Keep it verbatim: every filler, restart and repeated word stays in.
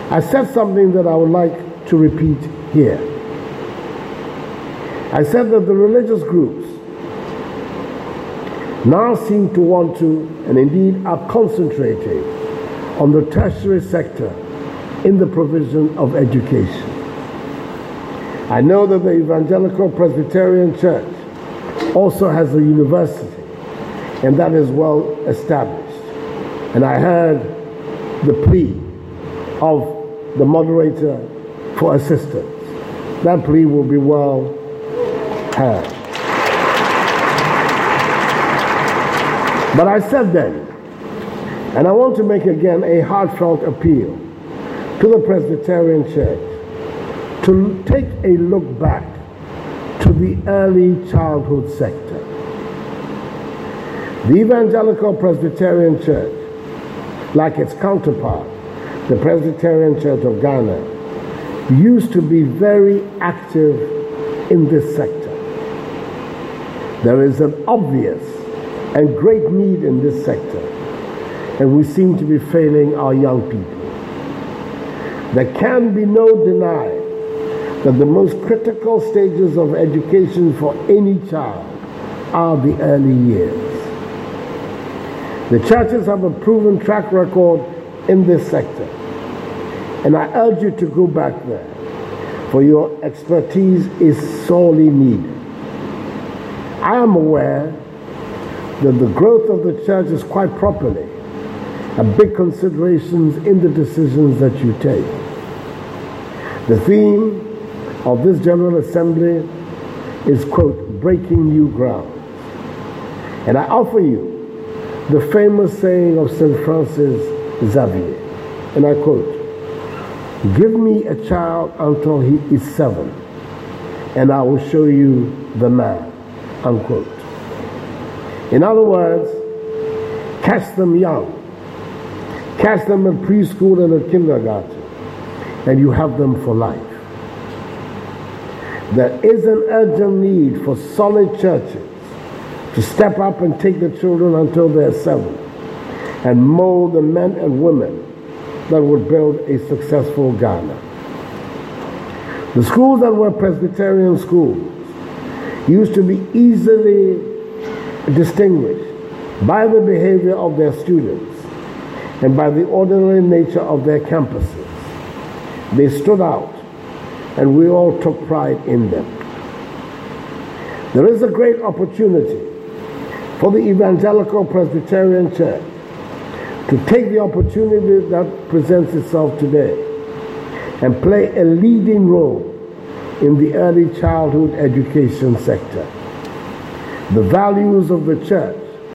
I said something that I would like to repeat here. I said that the religious groups now seem to want to, and indeed are concentrating on the tertiary sector in the provision of education. I know that the Evangelical Presbyterian Church also has a university, and that is well established. And I heard the plea of the moderator for assistance. That plea will be well heard. But I said then, and I want to make again a heartfelt appeal to the Presbyterian Church to take a look back to the early childhood sector. The Evangelical Presbyterian Church, like its counterpart, the Presbyterian Church of Ghana, used to be very active in this sector. There is an obvious and great need in this sector, and we seem to be failing our young people. There can be no denying that the most critical stages of education for any child are the early years. The churches have a proven track record in this sector, and I urge you to go back there, for your expertise is sorely needed. I am aware that the growth of the church is quite properly a big consideration in the decisions that you take. The theme of this General Assembly is, quote, breaking new ground. And I offer you the famous saying of Saint Francis Xavier, and I quote, "Give me a child until he is seven, and I will show you the man," unquote. In other words, catch them young. Catch them in preschool and at kindergarten, and you have them for life. There is an urgent need for solid churches to step up and take the children until they're seven and mold the men and women that would build a successful Ghana. The schools that were Presbyterian schools used to be easily distinguished by the behavior of their students and by the ordinary nature of their campuses. They stood out, and we all took pride in them. There is a great opportunity for the Evangelical Presbyterian Church to take the opportunity that presents itself today and play a leading role in the early childhood education sector. The values of the church